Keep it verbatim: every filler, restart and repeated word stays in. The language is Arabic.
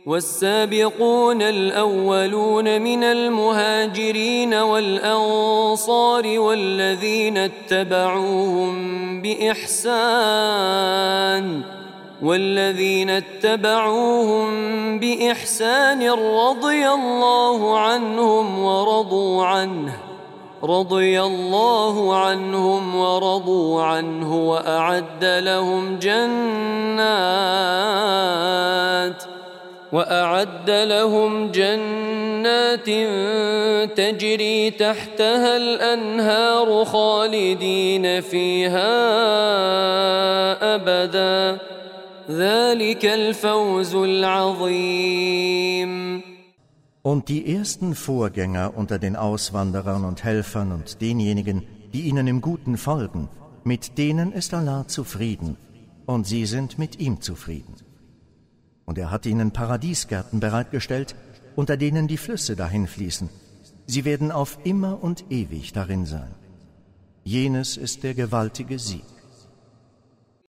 والسابقون الأولون من المهاجرين والأنصار والذين اتبعوهم بإحسان والذين اتبعوهم بإحسان رضي الله عنهم ورضوا عنه رضي الله عنهم ورضوا عنه وأعد لهم جنات وأعد لهم جنات تجري تحتها الأنهار خالدين فيها أبدا ذلك الفوز العظيم. Und die ersten Vorgänger unter den Auswanderern und Helfern und denjenigen, die ihnen im Guten folgen, mit denen ist Allah zufrieden und sie sind mit ihm zufrieden. Und er hat ihnen Paradiesgärten bereitgestellt, unter denen die Flüsse dahin fließen. Sie werden auf immer und ewig darin sein. Jenes ist der gewaltige Sieg.